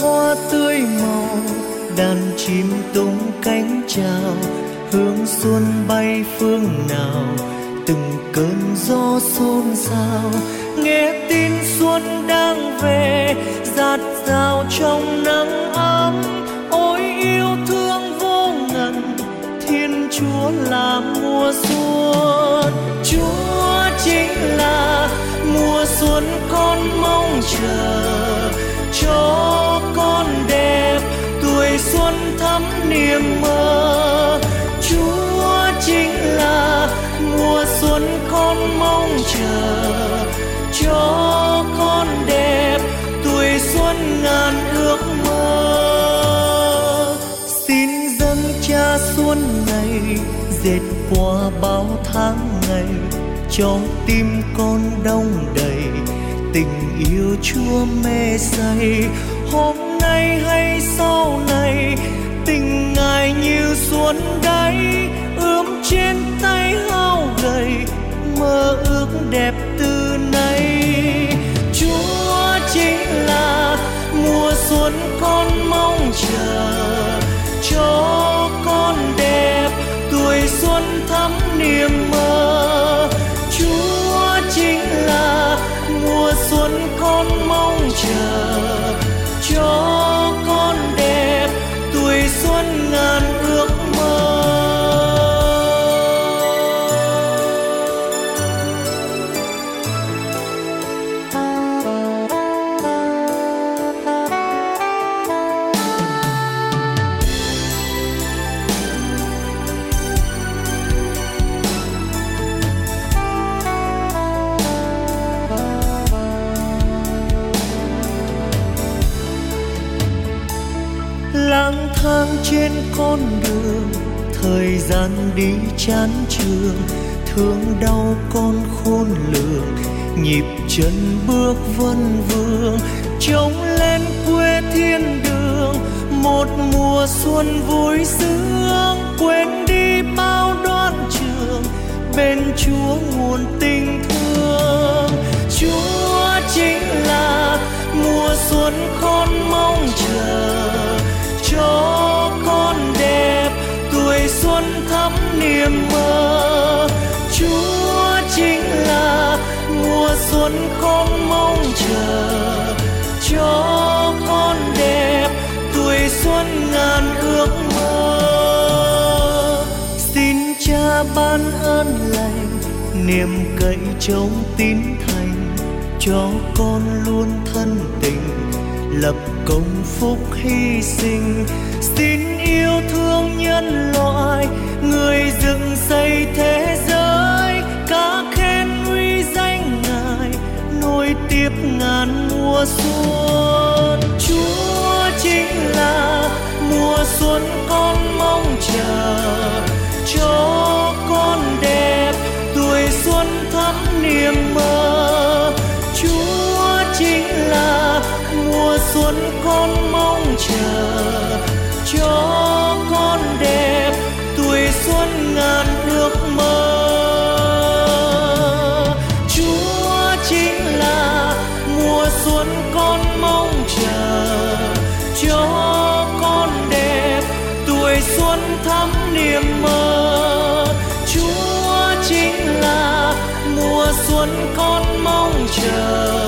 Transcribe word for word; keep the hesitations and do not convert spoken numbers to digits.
hoa tươi màu, đàn chim tung cánh chào, hương xuân bay phương nào, từng cơn gió xôn xao. Nghe tin xuân đang về, dạt dào trong nắng ấm. Ôi yêu thương vô ngần, Thiên Chúa là mùa xuân. Chúa chính là mùa xuân con mong chờ, cho con đẹp tuổi xuân thắm niềm mơ. Chúa chính là mùa xuân con mong chờ, cho con đẹp tuổi xuân ngàn ước mơ. Xin dâng cha xuân này, dệt qua bao tháng ngày, cho tim con đông đầy tình yêu Chúa mê say. Hôm nay hay sau này, tình Ngài như xuân đáy, ướm trên tay hao gầy, mơ ước đẹp từ nay. Chúa chính là mùa xuân con mong chờ, cho con đẹp tuổi xuân thắm niềm mơ. Chúa chính là mùa xuân con mong chờ, cho con đẹp tuổi xuân ngàn ước mơ. Lang thang trên con đường, thời gian đi chán trường, thương đau con khôn lường, nhịp chân bước vân vương, trông lên quê thiên đường. Một mùa xuân vui sướng, quên đi bao đoan trường, bên Chúa nguồn tình thương. Chúa chính là mùa xuân con mong chờ, cho con đẹp tuổi xuân thắm niềm mơ. Chúa chính là mùa xuân con mong chờ, cho con đẹp tuổi xuân ngàn ước mơ. Xin Cha ban ơn lành, niềm cậy trông tín thành, cho con luôn thân tình, lập công phúc hy sinh. Xin yêu thương nhân loại, người dựng xây thế giới, ca khen uy danh Ngài, nối tiếp ngàn mùa xuân. Chúa chính là mùa xuân con mong chờ, cho con đẹp tuổi xuân thắm niềm mơ. Chúa chính là mùa xuân con mong chờ, cho con đẹp tuổi xuân ngàn ước mơ. Chúa chính là mùa xuân con mong chờ, cho con đẹp tuổi xuân thắm niềm mơ. Chúa chính là mùa xuân con mong chờ,